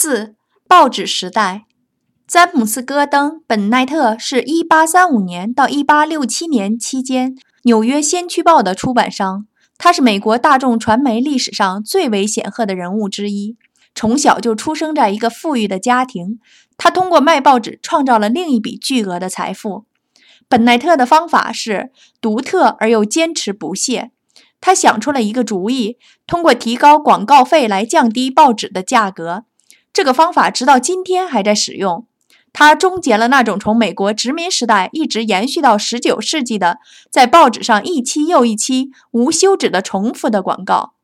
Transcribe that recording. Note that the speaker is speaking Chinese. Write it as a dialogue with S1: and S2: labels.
S1: 4. 报纸时代。詹姆斯·戈登·本奈特是1835年到1867年期间纽约先驱报的出版商，他是美国大众传媒历史上最为显赫的人物之一。从小就出生在一个富裕的家庭，他通过卖报纸创造了另一笔巨额的财富。本奈特的方法是独特而又坚持不懈。他想出了一个主意，通过提高广告费来降低报纸的价格。这个方法直到今天还在使用。他终结了那种从美国殖民时代一直延续到19世纪的在报纸上一期又一期无休止的重复的广告。